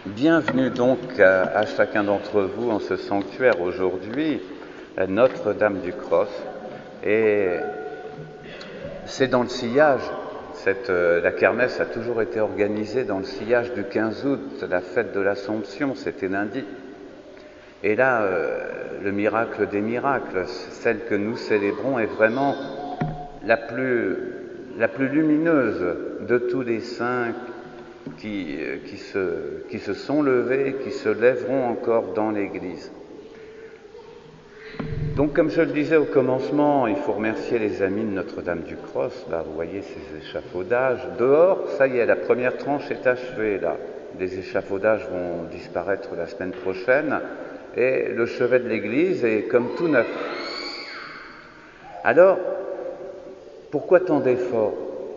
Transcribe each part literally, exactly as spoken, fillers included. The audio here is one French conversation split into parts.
Bienvenue donc à, à chacun d'entre vous en ce sanctuaire aujourd'hui, à Notre-Dame du Cross. Et c'est dans le sillage, cette, euh, la kermesse a toujours été organisée dans le sillage du quinze août, la fête de l'Assomption, c'était lundi. Et là, euh, le miracle des miracles, celle que nous célébrons est vraiment la plus, la plus lumineuse de tous les saints qui, qui, se, qui se sont levés, qui se lèveront encore dans l'Église. Donc, comme je le disais au commencement, il faut remercier les amis de Notre-Dame du Cross. Là, vous voyez ces échafaudages. Dehors, ça y est, la première tranche est achevée. Là, les échafaudages vont disparaître la semaine prochaine. Et le chevet de l'Église est comme tout neuf. Alors, pourquoi tant d'efforts?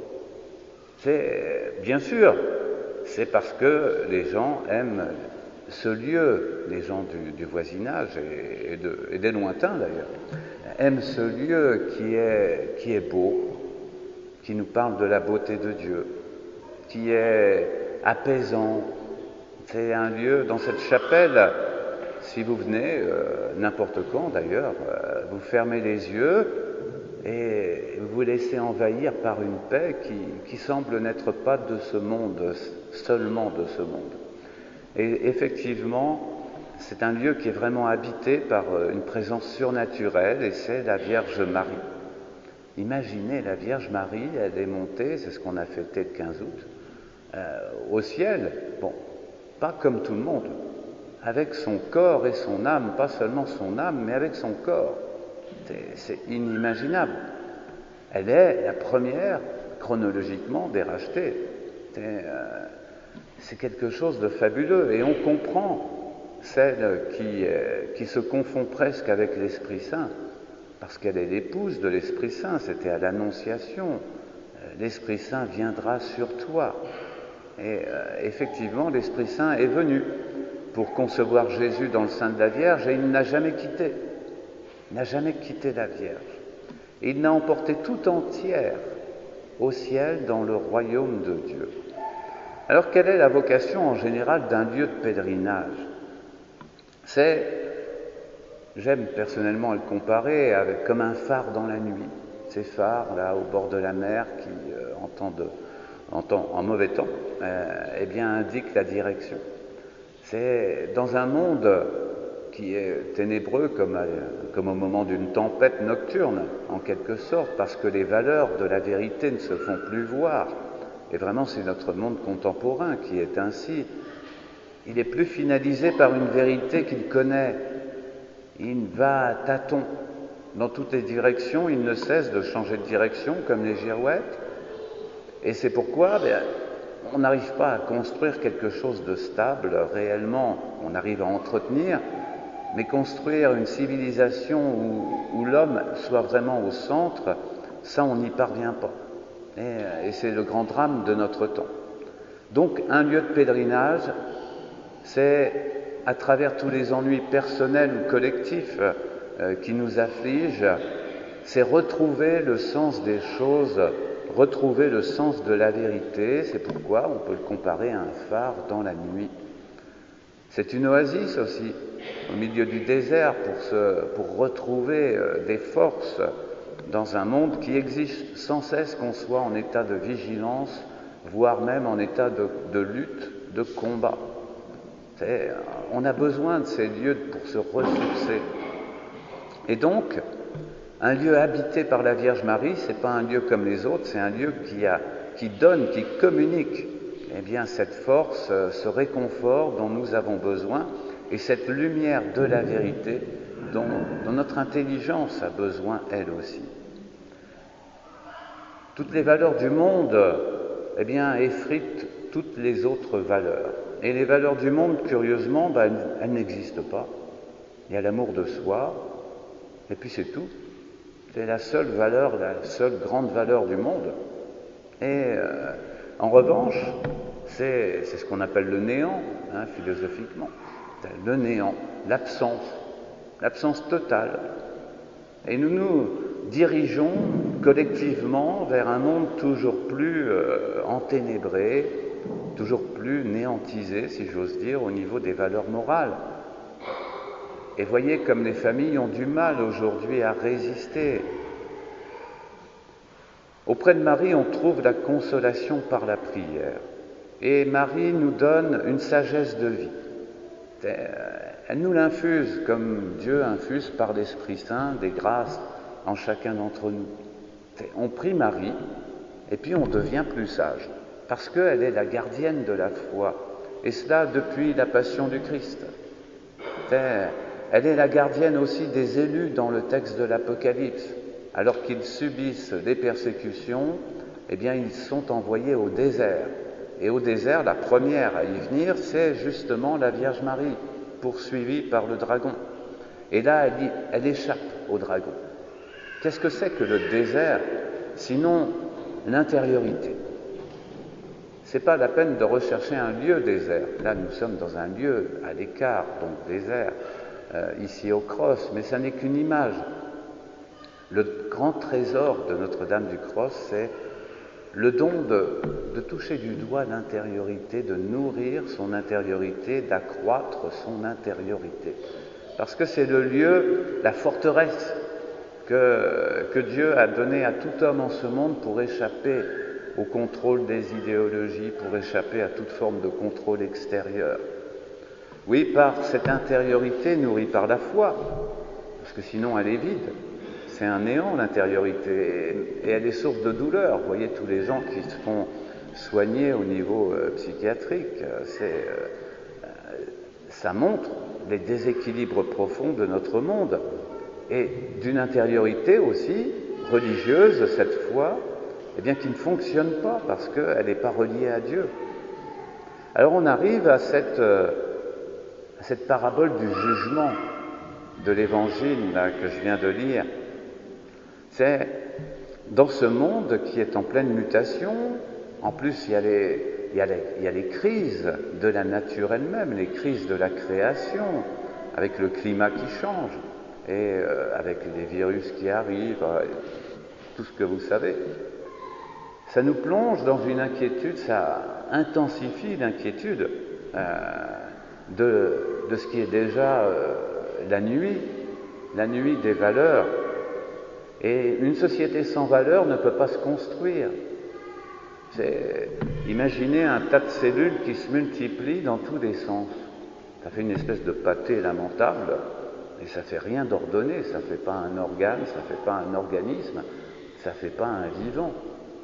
C'est bien sûr, c'est parce que les gens aiment ce lieu, les gens du, du voisinage et, et, de, et des lointains d'ailleurs, aiment ce lieu qui est, qui est beau, qui nous parle de la beauté de Dieu, qui est apaisant. C'est un lieu, dans cette chapelle, si vous venez, euh, n'importe quand d'ailleurs, euh, vous fermez les yeux et vous vous laissez envahir par une paix qui, qui semble n'être pas de ce monde, seulement de ce monde. Et effectivement, c'est un lieu qui est vraiment habité par une présence surnaturelle et c'est la Vierge Marie. Imaginez, la Vierge Marie, elle est montée, c'est ce qu'on a fêté le quinze août, euh, au ciel, bon, pas comme tout le monde, avec son corps et son âme, pas seulement son âme, mais avec son corps. C'est, c'est inimaginable. Elle est la première, chronologiquement, des rachetés. C'est, euh, c'est quelque chose de fabuleux. Et on comprend celle qui, euh, qui se confond presque avec l'Esprit Saint, parce qu'elle est l'épouse de l'Esprit Saint. C'était à l'Annonciation. Euh, L'Esprit Saint viendra sur toi. Et euh, effectivement, l'Esprit Saint est venu pour concevoir Jésus dans le sein de la Vierge, et il n'a jamais quitté. Il n'a jamais quitté la Vierge. Et il l'a emportée tout entière au ciel dans le royaume de Dieu. Alors, quelle est la vocation en général d'un lieu de pèlerinage? C'est, j'aime personnellement le comparer avec, comme un phare dans la nuit. Ces phares, là, au bord de la mer, qui, euh, en, temps de, en, temps, en mauvais temps, euh, eh bien, indiquent la direction. C'est dans un monde qui est ténébreux comme, à, comme au moment d'une tempête nocturne, en quelque sorte, parce que les valeurs de la vérité ne se font plus voir. Et vraiment, c'est notre monde contemporain qui est ainsi. Il est plus finalisé par une vérité qu'il connaît. Il va à tâtons dans toutes les directions, il ne cesse de changer de direction comme les girouettes. Et c'est pourquoi bien, on n'arrive pas à construire quelque chose de stable, réellement, on arrive à entretenir, mais construire une civilisation où, où l'homme soit vraiment au centre, ça on n'y parvient pas. Et, et c'est le grand drame de notre temps. Donc un lieu de pèlerinage, c'est à travers tous les ennuis personnels ou collectifs euh, qui nous affligent, c'est retrouver le sens des choses, retrouver le sens de la vérité. C'est pourquoi on peut le comparer à un phare dans la nuit. C'est une oasis aussi, au milieu du désert, pour, se, pour retrouver euh, des forces dans un monde qui exige sans cesse qu'on soit en état de vigilance, voire même en état de, de lutte, de combat. C'est, on a besoin de ces lieux pour se ressourcer. Et donc, un lieu habité par la Vierge Marie, ce n'est pas un lieu comme les autres, c'est un lieu qui, a, qui donne, qui communique eh bien, cette force, ce réconfort dont nous avons besoin et cette lumière de la vérité dont, dont notre intelligence a besoin elle aussi. Toutes les valeurs du monde eh bien, effritent toutes les autres valeurs. Et les valeurs du monde, curieusement, ben, elles, elles n'existent pas. Il y a l'amour de soi, et puis c'est tout. C'est la seule valeur, la seule grande valeur du monde. Et euh, en revanche, c'est, c'est ce qu'on appelle le néant, hein, philosophiquement. Le néant, l'absence, l'absence totale. Et nous nous dirigeons collectivement vers un monde toujours plus euh, enténébré, toujours plus néantisé, si j'ose dire, au niveau des valeurs morales. Et voyez comme les familles ont du mal aujourd'hui à résister. Auprès de Marie, on trouve la consolation par la prière. Et Marie nous donne une sagesse de vie. Elle nous l'infuse comme Dieu infuse par l'Esprit Saint des grâces en chacun d'entre nous. On prie Marie et puis on devient plus sage parce qu'elle est la gardienne de la foi. Et cela depuis la passion du Christ. Elle est la gardienne aussi des élus dans le texte de l'Apocalypse. Alors qu'ils subissent des persécutions, eh bien ils sont envoyés au désert. Et au désert, la première à y venir, c'est justement la Vierge Marie, poursuivie par le dragon. Et là, elle, elle échappe au dragon. Qu'est-ce que c'est que le désert, sinon l'intériorité? C'est pas la peine de rechercher un lieu désert. Là, nous sommes dans un lieu à l'écart, donc désert, euh, ici au Cross, mais ça n'est qu'une image. Le grand trésor de Notre-Dame du Cross, c'est le don de, de toucher du doigt l'intériorité, de nourrir son intériorité, d'accroître son intériorité. Parce que c'est le lieu, la forteresse que, que Dieu a donnée à tout homme en ce monde pour échapper au contrôle des idéologies, pour échapper à toute forme de contrôle extérieur. Oui, par cette intériorité nourrie par la foi, parce que sinon elle est vide. C'est un néant, l'intériorité, et elle est source de douleur. Vous voyez tous les gens qui se font soigner au niveau euh, psychiatrique, c'est, euh, ça montre les déséquilibres profonds de notre monde, et d'une intériorité aussi religieuse, cette foi, eh bien, qui ne fonctionne pas, parce qu'elle n'est pas reliée à Dieu. Alors on arrive à cette, euh, à cette parabole du jugement de l'Évangile là, que je viens de lire. C'est dans ce monde qui est en pleine mutation, en plus il y a les, il y a les, il y a les crises de la nature elle-même, les crises de la création, avec le climat qui change, et euh, avec les virus qui arrivent, euh, tout ce que vous savez. Ça nous plonge dans une inquiétude, ça intensifie l'inquiétude euh, de, de ce qui est déjà euh, la nuit, la nuit des valeurs. Et une société sans valeur ne peut pas se construire. C'est, imaginez un tas de cellules qui se multiplient dans tous les sens. Ça fait une espèce de pâté lamentable, et ça fait rien d'ordonné, ça fait pas un organe, ça fait pas un organisme, ça fait pas un vivant.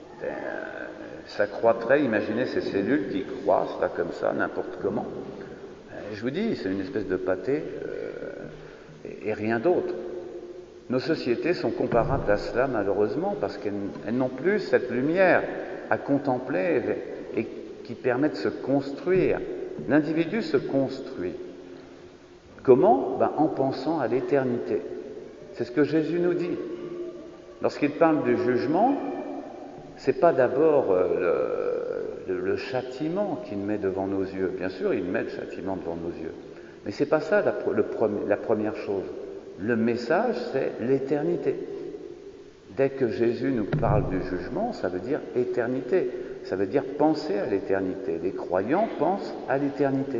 Ça croîtrait, imaginez ces cellules qui croissent là comme ça, n'importe comment. Je vous dis, c'est une espèce de pâté euh, et, et rien d'autre. Nos sociétés sont comparables à cela, malheureusement, parce qu'elles elles n'ont plus cette lumière à contempler et, et qui permet de se construire. L'individu se construit. Comment? Ben, en pensant à l'éternité. C'est ce que Jésus nous dit. Lorsqu'il parle du jugement, c'est pas d'abord euh, le, le, le châtiment qu'il met devant nos yeux. Bien sûr, il met le châtiment devant nos yeux. Mais c'est pas ça la, le premier, la première chose. Le message, c'est l'éternité. Dès que Jésus nous parle du jugement, ça veut dire éternité. Ça veut dire penser à l'éternité. Les croyants pensent à l'éternité.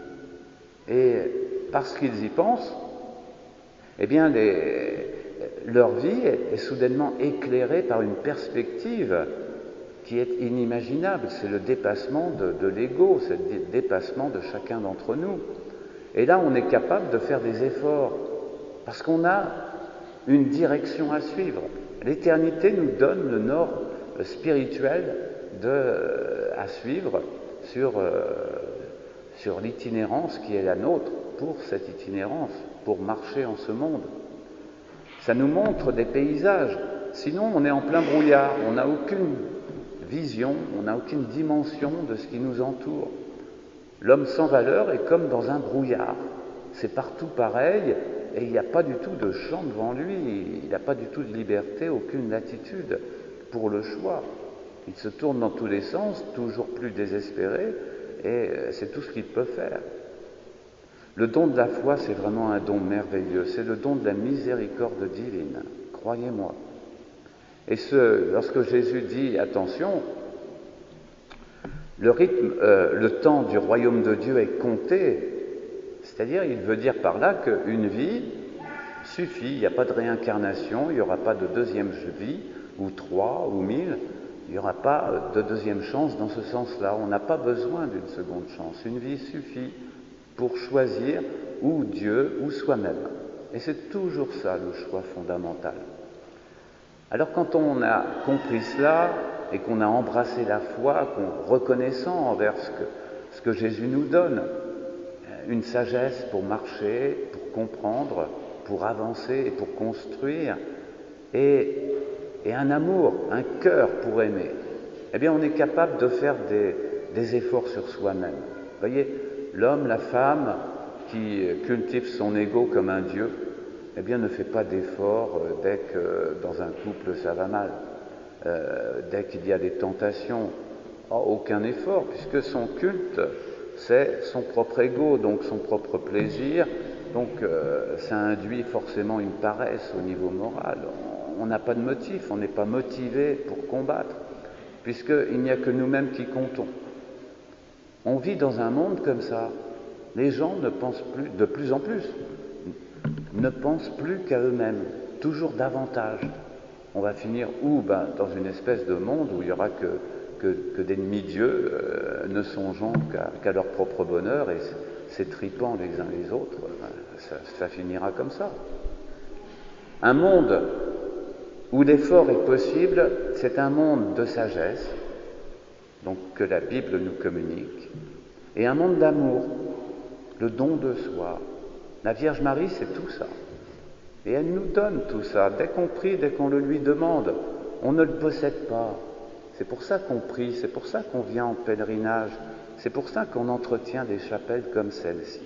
Et parce qu'ils y pensent, eh bien, les, leur vie est, est soudainement éclairée par une perspective qui est inimaginable. C'est le dépassement de, de l'ego, c'est le dépassement de chacun d'entre nous. Et là, on est capable de faire des efforts. Parce qu'on a une direction à suivre. L'éternité nous donne le nord spirituel de, à suivre sur, euh, sur l'itinérance qui est la nôtre, pour cette itinérance, pour marcher en ce monde. Ça nous montre des paysages. Sinon, on est en plein brouillard. On n'a aucune vision, on n'a aucune dimension de ce qui nous entoure. L'homme sans valeur est comme dans un brouillard. C'est partout pareil. Et il n'y a pas du tout de champ devant lui, il n'a pas du tout de liberté, aucune latitude pour le choix. Il se tourne dans tous les sens, toujours plus désespéré, et c'est tout ce qu'il peut faire. Le don de la foi, c'est vraiment un don merveilleux, c'est le don de la miséricorde divine, croyez-moi. Et ce, lorsque Jésus dit, attention, Le rythme, euh, le temps du royaume de Dieu est compté, c'est-à-dire il veut dire par là qu'une vie suffit, il n'y a pas de réincarnation, il n'y aura pas de deuxième vie, ou trois, ou mille, il n'y aura pas de deuxième chance dans ce sens-là. On n'a pas besoin d'une seconde chance. Une vie suffit pour choisir ou Dieu ou soi-même. Et c'est toujours ça le choix fondamental. Alors quand on a compris cela et qu'on a embrassé la foi, qu'on reconnaissant envers ce que, ce que Jésus nous donne, une sagesse pour marcher, pour comprendre, pour avancer et pour construire, et, et un amour, un cœur pour aimer, eh bien on est capable de faire des, des efforts sur soi-même. Vous voyez, l'homme, la femme qui cultive son ego comme un dieu, eh bien ne fait pas d'efforts dès que dans un couple ça va mal, euh, dès qu'il y a des tentations. Oh, aucun effort, puisque son culte, c'est son propre ego, donc son propre plaisir, donc euh, ça induit forcément une paresse au niveau moral. On n'a pas de motif, on n'est pas motivé pour combattre, puisqu'il n'y a que nous-mêmes qui comptons. On vit dans un monde comme ça. Les gens ne pensent plus, de plus en plus, ne pensent plus qu'à eux-mêmes, toujours davantage. On va finir où? Ben, dans une espèce de monde où il n'y aura que, que, que d'ennemis-dieux, euh, ne songeant qu'à, qu'à leur propre bonheur et s'étripant les uns les autres. Ça, ça finira comme ça. Un monde où l'effort est possible, c'est un monde de sagesse, donc que la Bible nous communique, et un monde d'amour, le don de soi. La Vierge Marie, c'est tout ça. Et elle nous donne tout ça, dès qu'on prie, dès qu'on le lui demande. On ne le possède pas. C'est pour ça qu'on prie, c'est pour ça qu'on vient en pèlerinage, c'est pour ça qu'on entretient des chapelles comme celle-ci.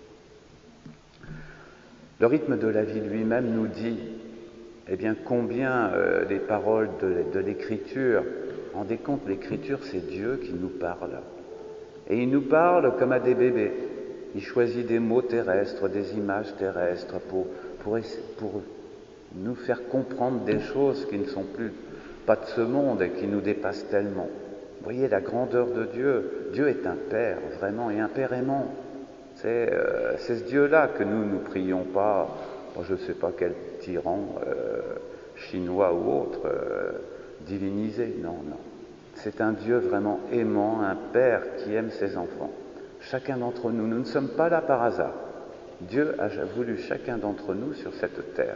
Le rythme de la vie lui-même nous dit, eh bien, combien euh, les paroles de, de l'Écriture, rendez compte, l'Écriture, c'est Dieu qui nous parle. Et il nous parle comme à des bébés. Il choisit des mots terrestres, des images terrestres pour, pour, pour nous faire comprendre des choses qui ne sont plus pas de ce monde et qui nous dépassent tellement. Vous voyez la grandeur de Dieu. Dieu est un Père, vraiment, et un Père aimant. C'est, euh, c'est ce Dieu-là que nous ne prions pas, bon, je ne sais pas quel tyran, euh, chinois ou autre, euh, divinisé. Non, non. C'est un Dieu vraiment aimant, un Père qui aime ses enfants. Chacun d'entre nous, nous ne sommes pas là par hasard. Dieu a voulu chacun d'entre nous sur cette terre.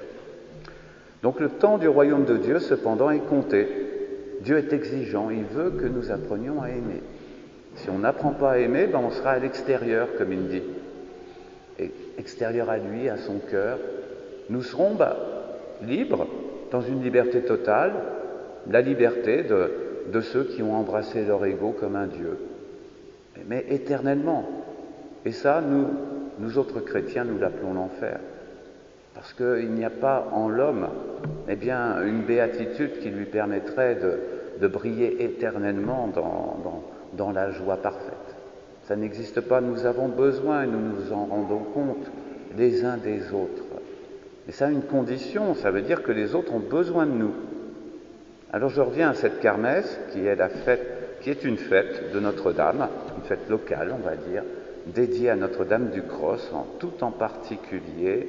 Donc le temps du royaume de Dieu, cependant, est compté. Dieu est exigeant, il veut que nous apprenions à aimer. Si on n'apprend pas à aimer, ben on sera à l'extérieur, comme il dit. Et extérieur à lui, à son cœur. Nous serons ben, libres, dans une liberté totale, la liberté de, de ceux qui ont embrassé leur ego comme un Dieu. Mais éternellement. Et ça, nous, nous autres chrétiens, nous l'appelons l'enfer. Parce qu'il n'y a pas en l'homme, eh bien, une béatitude qui lui permettrait de, de briller éternellement dans, dans, dans la joie parfaite. Ça n'existe pas. Nous avons besoin, et nous nous en rendons compte, les uns des autres. Et ça a une condition, ça veut dire que les autres ont besoin de nous. Alors je reviens à cette kermesse, qui est la fête, qui est une fête de Notre-Dame, une fête locale, on va dire, dédiée à Notre-Dame du Cross, en tout en particulier.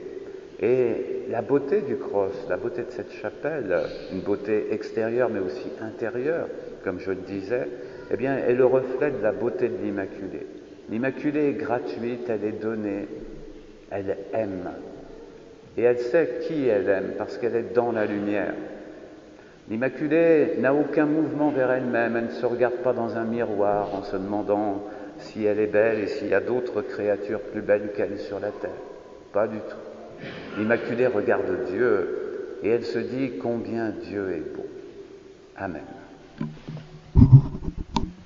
Et la beauté du Cross, la beauté de cette chapelle, une beauté extérieure mais aussi intérieure, comme je le disais, eh bien, est le reflet de la beauté de l'Immaculée. L'Immaculée est gratuite, elle est donnée, elle aime. Et elle sait qui elle aime, parce qu'elle est dans la lumière. L'Immaculée n'a aucun mouvement vers elle-même, elle ne se regarde pas dans un miroir en se demandant si elle est belle et s'il y a d'autres créatures plus belles qu'elle sur la terre. Pas du tout. L'Immaculée regarde Dieu et elle se dit combien Dieu est beau. Amen.